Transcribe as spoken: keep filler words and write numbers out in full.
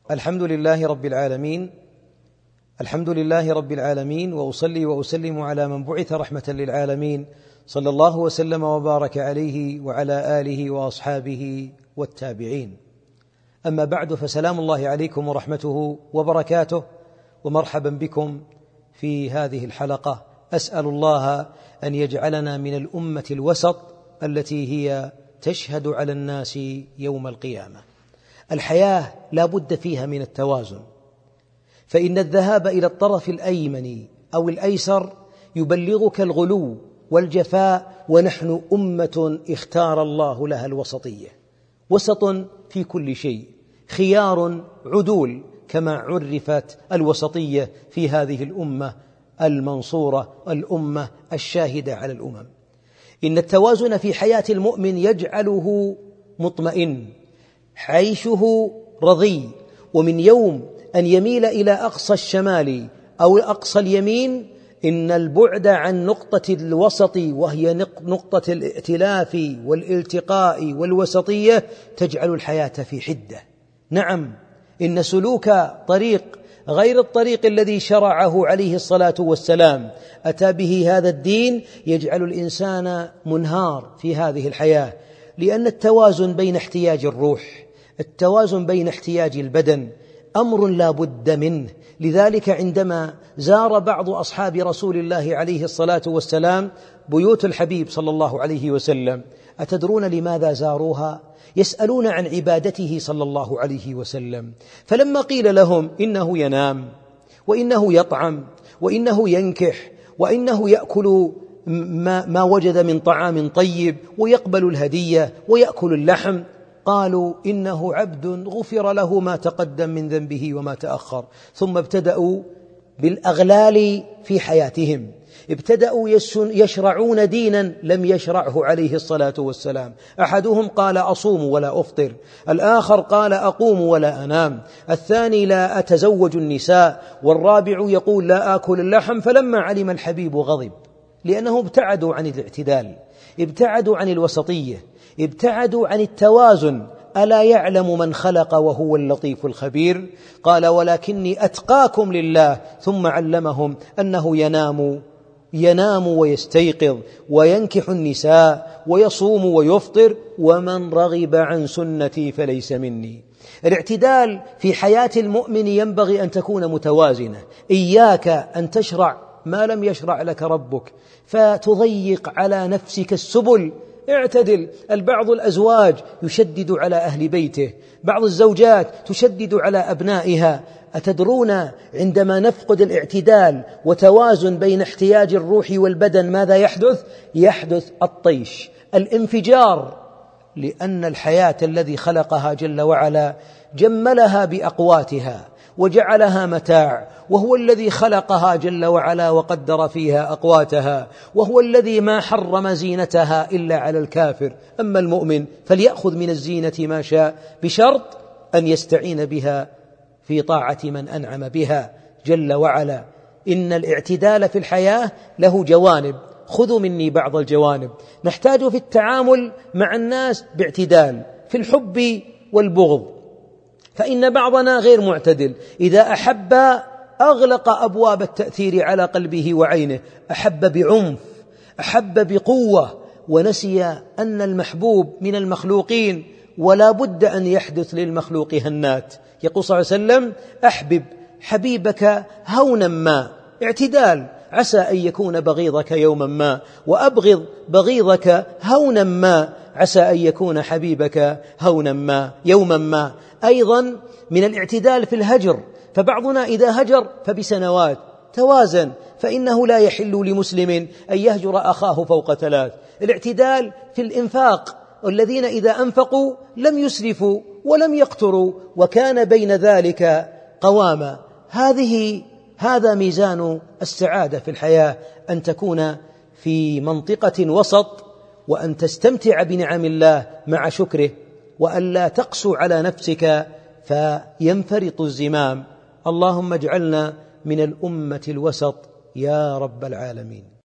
الحمد لله رب العالمين الحمد لله رب العالمين وأصلي وأسلم على من بعث رحمة للعالمين صلى الله وسلم وبارك عليه وعلى آله وأصحابه والتابعين. أما بعد، فسلام الله عليكم ورحمته وبركاته، ومرحبا بكم في هذه الحلقة. أسأل الله أن يجعلنا من الأمة الوسط التي هي تشهد على الناس يوم القيامة. الحياة لا بد فيها من التوازن، فإن الذهاب إلى الطرف الأيمن أو الأيسر يبلغك الغلو والجفاء، ونحن أمة اختار الله لها الوسطية، وسط في كل شيء، خيار عدول، كما عرفت الوسطية في هذه الأمة المنصورة، الأمة الشاهدة على الأمم. إن التوازن في حياة المؤمن يجعله مطمئن، عيشه رضي، ومن يوم أن يميل إلى أقصى الشمال أو أقصى اليمين، إن البعد عن نقطة الوسط وهي نقطة الائتلاف والالتقاء والوسطية تجعل الحياة في حدة. نعم، إن سلوك طريق غير الطريق الذي شرعه عليه الصلاة والسلام أتى به هذا الدين يجعل الإنسان منهار في هذه الحياة، لأن التوازن بين احتياج الروح، التوازن بين احتياج البدن أمر لا بد منه. لذلك عندما زار بعض أصحاب رسول الله عليه الصلاة والسلام بيوت الحبيب صلى الله عليه وسلم، أتدرون لماذا زاروها؟ يسألون عن عبادته صلى الله عليه وسلم، فلما قيل لهم إنه ينام وإنه يطعم وإنه ينكح وإنه يأكل ما, ما وجد من طعام طيب ويقبل الهدية ويأكل اللحم، قالوا إنه عبد غفر له ما تقدم من ذنبه وما تأخر. ثم ابتدأوا بالأغلال في حياتهم، ابتدأوا يشرعون دينا لم يشرعه عليه الصلاة والسلام. أحدهم قال أصوم ولا أفطر، الآخر قال أقوم ولا أنام، الثاني لا أتزوج النساء، والرابع يقول لا آكل اللحم. فلما علم الحبيب غضب، لأنهم ابتعدوا عن الاعتدال، ابتعدوا عن الوسطية، ابتعدوا عن التوازن. ألا يعلم من خلق وهو اللطيف الخبير؟ قال ولكني أتقاكم لله. ثم علمهم أنه ينام ينام ويستيقظ وينكح النساء ويصوم ويفطر، ومن رغب عن سنتي فليس مني. الاعتدال في حياة المؤمن ينبغي أن تكون متوازنة. إياك أن تشرع ما لم يشرع لك ربك فتضيق على نفسك السبل. اعتدل. البعض الأزواج يشدد على أهل بيته، بعض الزوجات تشدد على أبنائها. أتدرون عندما نفقد الاعتدال وتوازن بين احتياج الروح والبدن ماذا يحدث؟ يحدث الطيش، الانفجار، لأن الحياة الذي خلقها جل وعلا جملها بأقواتها وجعلها متاع، وهو الذي خلقها جل وعلا وقدر فيها أقواتها، وهو الذي ما حرم زينتها إلا على الكافر. أما المؤمن فليأخذ من الزينة ما شاء، بشرط أن يستعين بها في طاعة من أنعم بها جل وعلا. إن الاعتدال في الحياة له جوانب، خذوا مني بعض الجوانب. نحتاج في التعامل مع الناس باعتدال في الحب والبغض، فإن بعضنا غير معتدل، إذا أحب أغلق أبواب التأثير على قلبه وعينه، أحب بعنف، أحب بقوة، ونسي أن المحبوب من المخلوقين ولا بد أن يحدث للمخلوق هنات. يقول صلى الله عليه وسلم أحبب حبيبك هونا ما، اعتدال، عسى أن يكون بغيضك يوما ما، وأبغض بغيضك هونا ما، عسى أن يكون حبيبك هونا ما يوما ما. أيضا من الاعتدال في الهجر، فبعضنا إذا هجر فبسنوات، توازن، فإنه لا يحل لمسلم أن يهجر أخاه فوق ثلاث. الاعتدال في الإنفاق، والذين إذا أنفقوا لم يسرفوا ولم يقتروا وكان بين ذلك قواما. هذه هذا ميزان السعادة في الحياة، أن تكون في منطقة وسط، وأن تستمتع بنعم الله مع شكره، وأن لا تقسو على نفسك فينفرط الزمام. اللهم اجعلنا من الأمة الوسط يا رب العالمين.